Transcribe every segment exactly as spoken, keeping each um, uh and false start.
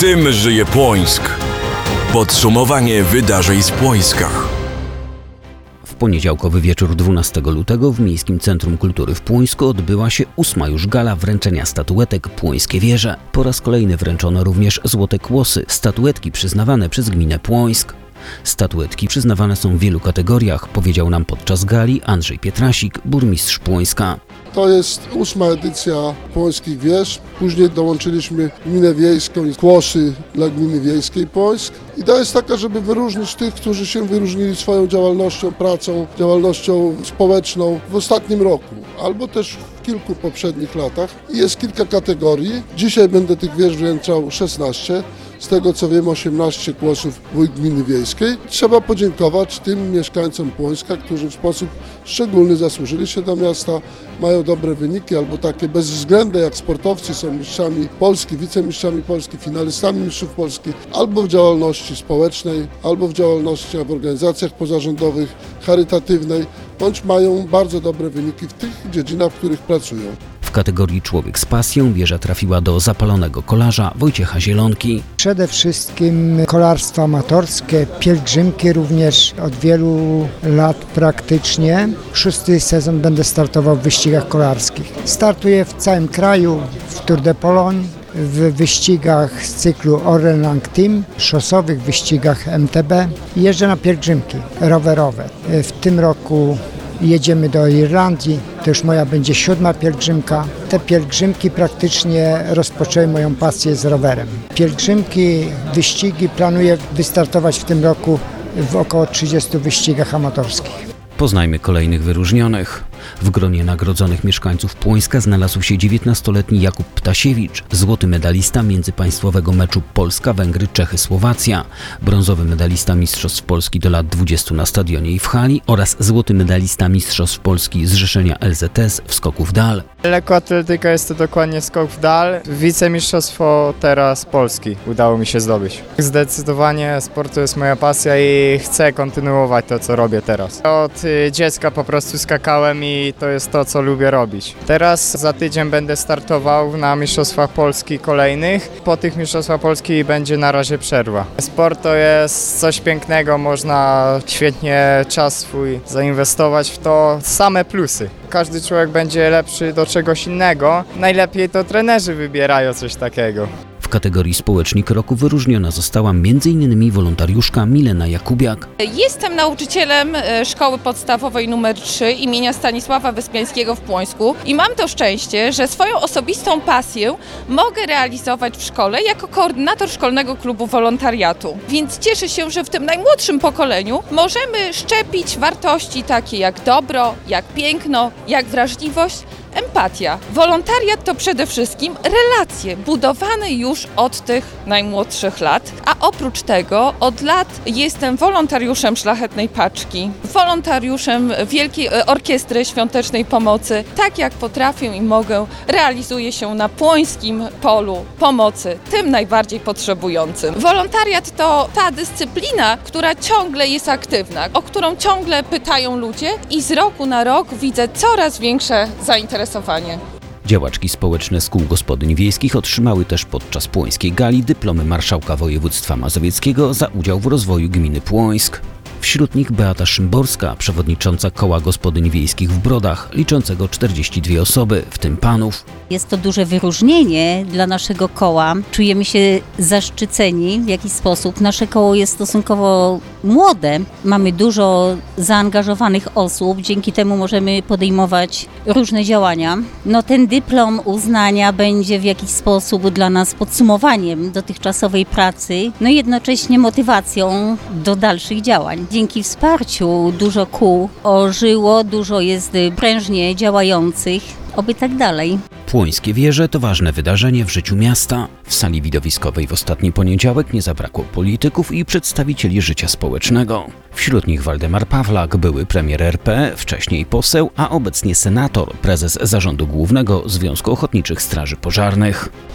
Tym żyje Płońsk. Podsumowanie wydarzeń z Płońska. W poniedziałkowy wieczór dwunastego lutego w Miejskim Centrum Kultury w Płońsku odbyła się ósma już gala wręczenia statuetek Płońskie Wieże. Po raz kolejny wręczono również Złote Kłosy, statuetki przyznawane przez gminę Płońsk. Statuetki przyznawane są w wielu kategoriach, powiedział nam podczas gali Andrzej Pietrasik, burmistrz Płońska. To jest ósma edycja Płońskich Wież. Później dołączyliśmy gminę wiejską i Kłosy dla gminy wiejskiej Płońsk. Idea jest taka, żeby wyróżnić tych, którzy się wyróżnili swoją działalnością, pracą, działalnością społeczną w ostatnim roku, albo też w kilku poprzednich latach. I jest kilka kategorii. Dzisiaj będę tych wież wręczał szesnaście. Z tego co wiem, osiemnaście Kłosów wójt gminy wiejskiej. Trzeba podziękować tym mieszkańcom Płońska, którzy w sposób szczególny zasłużyli się do miasta, mają dobre wyniki albo takie bezwzględne jak sportowcy, są mistrzami Polski, wicemistrzami Polski, finalistami mistrzów Polski, albo w działalności społecznej, albo w działalności w organizacjach pozarządowych, charytatywnej, bądź mają bardzo dobre wyniki w tych dziedzinach, w których pracują. W kategorii Człowiek z pasją wieża trafiła do zapalonego kolarza Wojciecha Zielonki. Przede wszystkim kolarstwo amatorskie, pielgrzymki również od wielu lat praktycznie. Szósty sezon będę startował w wyścigach kolarskich. Startuję w całym kraju, w Tour de Pologne, w wyścigach z cyklu Orlen Team, szosowych wyścigach M T B. Jeżdżę na pielgrzymki rowerowe. W tym roku jedziemy do Irlandii, to już moja będzie siódma pielgrzymka. Te pielgrzymki praktycznie rozpoczęły moją pasję z rowerem. Pielgrzymki, wyścigi planuję wystartować w tym roku w około trzydziestu wyścigach amatorskich. Poznajmy kolejnych wyróżnionych. W gronie nagrodzonych mieszkańców Płońska znalazł się dziewiętnastoletni Jakub Ptasiewicz, złoty medalista międzypaństwowego meczu Polska-Węgry-Czechy-Słowacja, brązowy medalista Mistrzostw Polski do lat dwudziestu na stadionie i w hali oraz złoty medalista Mistrzostw Polski Zrzeszenia L Z S w skoku w dal. Lekkoatletyka jest to dokładnie skok w dal. Wicemistrzostwo teraz Polski udało mi się zdobyć. Zdecydowanie sport to jest moja pasja i chcę kontynuować to, co robię teraz. Od dziecka po prostu skakałem i to jest to, co lubię robić. Teraz za tydzień będę startował na Mistrzostwach Polski kolejnych. Po tych Mistrzostwach Polski będzie na razie przerwa. Sport to jest coś pięknego, można świetnie czas swój zainwestować w to. Same plusy. Każdy człowiek będzie lepszy do czegoś innego. Najlepiej to trenerzy wybierają coś takiego. W kategorii Społecznik Roku wyróżniona została m in wolontariuszka Milena Jakubiak. Jestem nauczycielem Szkoły Podstawowej numer trzy imienia Stanisława Wyspiańskiego w Płońsku i mam to szczęście, że swoją osobistą pasję mogę realizować w szkole jako koordynator szkolnego klubu wolontariatu. Więc cieszę się, że w tym najmłodszym pokoleniu możemy szczepić wartości takie jak dobro, jak piękno, jak wrażliwość, empatia. Wolontariat to przede wszystkim relacje budowane już od tych najmłodszych lat, a oprócz tego od lat jestem wolontariuszem Szlachetnej Paczki, wolontariuszem Wielkiej Orkiestry Świątecznej Pomocy. Tak jak potrafię i mogę, realizuję się na płońskim polu pomocy tym najbardziej potrzebującym. Wolontariat to ta dyscyplina, która ciągle jest aktywna, o którą ciągle pytają ludzie i z roku na rok widzę coraz większe zainteresowanie. Działaczki społeczne z kół gospodyń wiejskich otrzymały też podczas płońskiej gali dyplomy marszałka województwa mazowieckiego za udział w rozwoju gminy Płońsk. Wśród nich Beata Szymborska, przewodnicząca koła gospodyń wiejskich w Brodach, liczącego czterdzieści dwie osoby, w tym panów. Jest to duże wyróżnienie dla naszego koła. Czujemy się zaszczyceni w jakiś sposób. Nasze koło jest stosunkowo młode. Mamy dużo zaangażowanych osób. Dzięki temu możemy podejmować różne działania. No, ten dyplom uznania będzie w jakiś sposób dla nas podsumowaniem dotychczasowej pracy, no i jednocześnie motywacją do dalszych działań. Dzięki wsparciu dużo kół ożyło, dużo jest prężnie działających, oby tak dalej. Płońskie Wieże to ważne wydarzenie w życiu miasta. W sali widowiskowej w ostatni poniedziałek nie zabrakło polityków i przedstawicieli życia społecznego. Wśród nich Waldemar Pawlak, były premier R P, wcześniej poseł, a obecnie senator, prezes Zarządu Głównego Związku Ochotniczych Straży Pożarnych.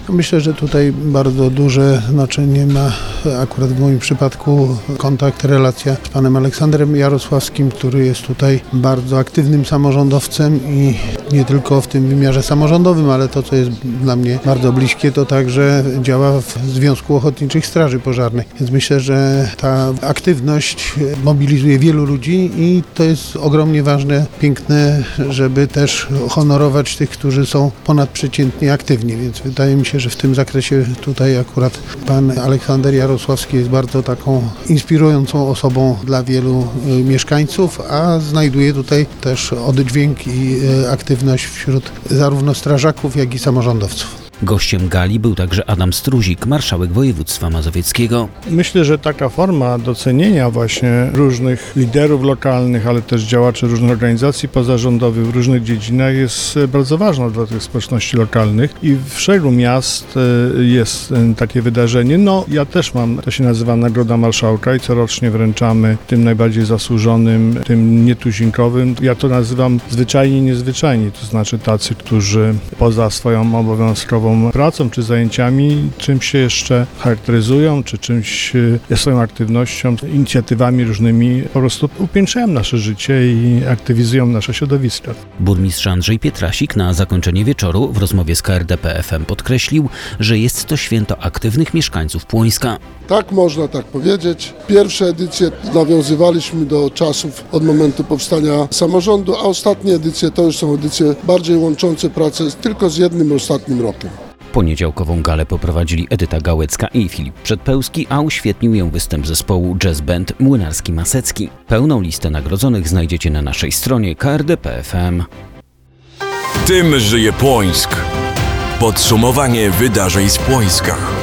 Myślę, że tutaj bardzo duże znaczenie ma akurat w moim przypadku kontakt, relacja z panem Aleksandrem Jarosławskim, który jest tutaj bardzo aktywnym samorządowcem i nie tylko w tym wymiarze samorządowym, ale to, co jest dla mnie bardzo bliskie, to także działa w Związku Ochotniczych Straży Pożarnych. Więc myślę, że ta aktywność mobilizuje wielu ludzi i to jest ogromnie ważne, piękne, żeby też honorować tych, którzy są ponadprzeciętnie aktywni. Więc wydaje mi się, że w tym zakresie tutaj akurat pan Aleksander Jarosławski jest bardzo taką inspirującą osobą dla wielu mieszkańców, a znajduje tutaj też oddźwięk i aktywność wśród zarówno strażaków, jak i samorządowców. Gościem gali był także Adam Struzik, marszałek województwa mazowieckiego. Myślę, że taka forma docenienia właśnie różnych liderów lokalnych, ale też działaczy różnych organizacji pozarządowych w różnych dziedzinach jest bardzo ważna dla tych społeczności lokalnych i w szeregu miast jest takie wydarzenie. No, ja też mam, to się nazywa Nagroda Marszałka i corocznie wręczamy tym najbardziej zasłużonym, tym nietuzinkowym. Ja to nazywam zwyczajnie niezwyczajni, to znaczy tacy, którzy poza swoją obowiązkową pracą czy zajęciami czymś się jeszcze charakteryzują, czy czymś swoją aktywnością, inicjatywami różnymi po prostu upiększają nasze życie i aktywizują nasze środowiska. Burmistrz Andrzej Pietrasik na zakończenie wieczoru w rozmowie z K R D P F M podkreślił, że jest to święto aktywnych mieszkańców Płońska. Tak można tak powiedzieć. Pierwsze edycje nawiązywaliśmy do czasów od momentu powstania samorządu, a ostatnie edycje to już są edycje bardziej łączące pracę tylko z jednym ostatnim rokiem. Poniedziałkową galę poprowadzili Edyta Gałecka i Filip Przedpełski, a uświetnił ją występ zespołu Jazz Band Młynarski Masecki. Pełną listę nagrodzonych znajdziecie na naszej stronie K R D P F M. Tym żyje Płońsk. Podsumowanie wydarzeń z Płońska.